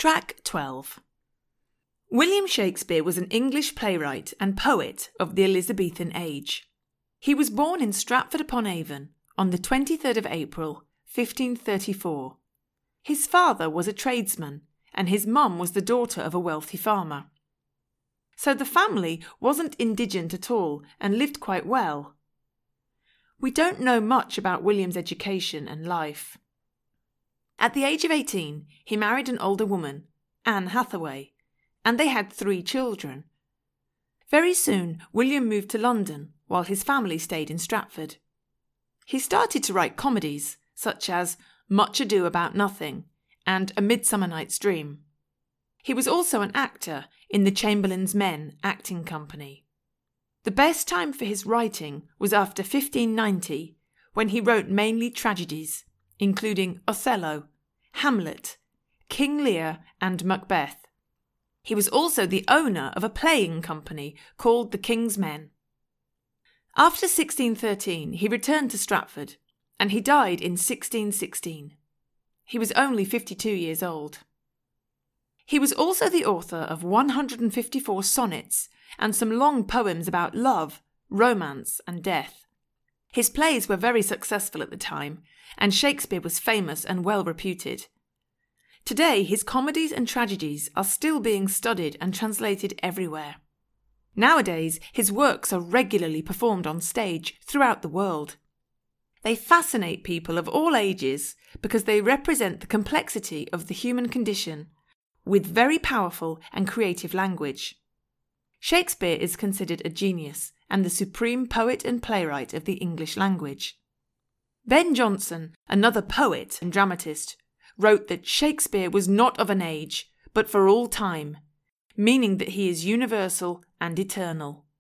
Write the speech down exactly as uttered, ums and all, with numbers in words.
Track twelve. William Shakespeare was an English playwright and poet of the Elizabethan age. He was born in Stratford-upon-Avon on the twenty-third of April, fifteen thirty-four. His father was a tradesman, and his mum was the daughter of a wealthy farmer. So the family wasn't indigent at all and lived quite well. We don't know much about William's education and life. At the age of eighteen, he married an older woman, Anne Hathaway, and they had three children. Very soon, William moved to London while his family stayed in Stratford. He started to write comedies, such as Much Ado About Nothing and A Midsummer Night's Dream. He was also an actor in the Chamberlain's Men acting company. The best time for his writing was after fifteen ninety, when he wrote mainly tragedies, including Othello, Hamlet, King Lear and Macbeth. He was also the owner of a playing company called the King's Men. After sixteen thirteen, he returned to Stratford, and he died in sixteen sixteen. He was only fifty-two years old. He was also the author of one hundred fifty-four sonnets and some long poems about love, romance and death. His plays were very successful at the time, and Shakespeare was famous and well reputed. Today, his comedies and tragedies are still being studied and translated everywhere. Nowadays, his works are regularly performed on stage throughout the world. They fascinate people of all ages because they represent the complexity of the human condition with very powerful and creative language. Shakespeare is considered a genius and the supreme poet and playwright of the English language. Ben Jonson, another poet and dramatist, wrote that Shakespeare was not of an age, but for all time, meaning that he is universal and eternal.